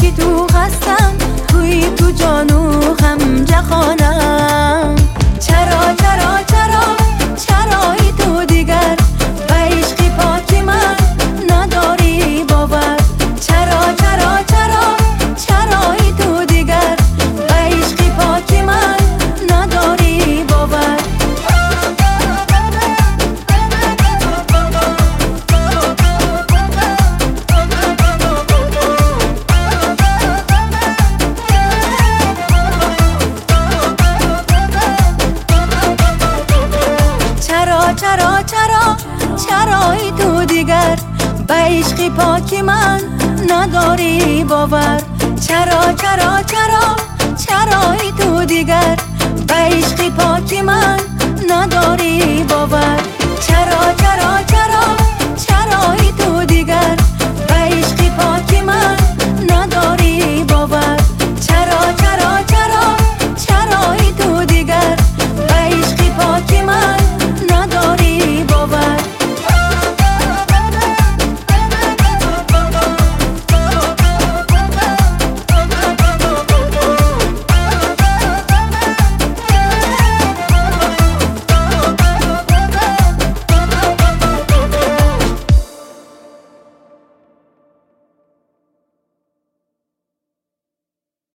که تو هستم، توی تو جانو هم جهانم. چرا چرا چرا چرایی تو دیگر به عشق پاک من نداری باور؟ چرا چرا چرا چرایی تو دیگر به عشق پاک من نداری باور؟ چرا چرا چرایی تو دیگر به عشق پاک من نداری باور؟ چرا چرا چرا چرایی تو دیگر به عشق پاک من نداری باور؟ چرا چرا چرا